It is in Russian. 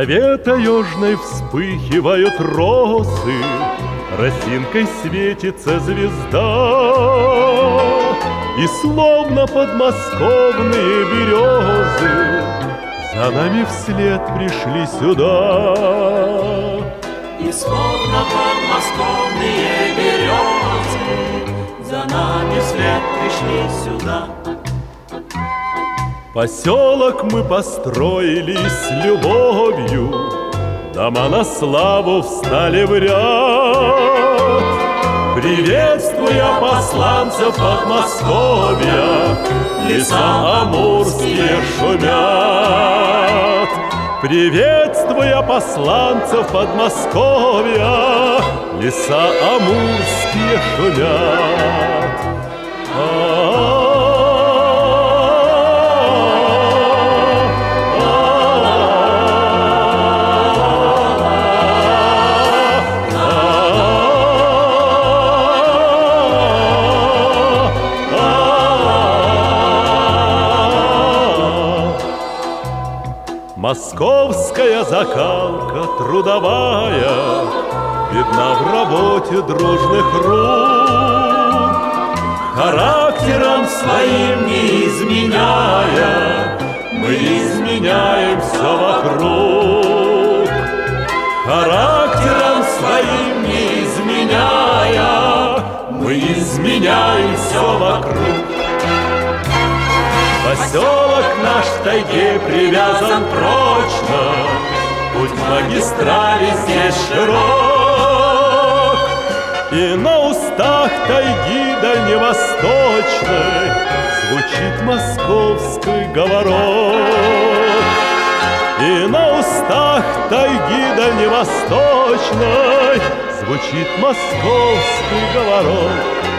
траве таежной вспыхивают росы, росинкой светится звезда, и словно подмосковные березы за нами вслед пришли сюда. И словно подмосковные березы за нами вслед пришли сюда. Поселок мы построили с любовью, дома на славу встали в ряд. Приветствуя посланцев Подмосковья, леса амурские шумят. Приветствуя посланцев Подмосковья, леса амурские шумят. Московская закалка трудовая видна в работе дружных рук, характером своим не изменяя, мы изменяем все вокруг. Характером своим не изменяя, мы изменяем все вокруг. Поселок наш в тайге привязан прочно, путь к магистрали здесь широк, и на устах тайги дальневосточной звучит московский говорок. И на устах тайги дальневосточной звучит московский говорок.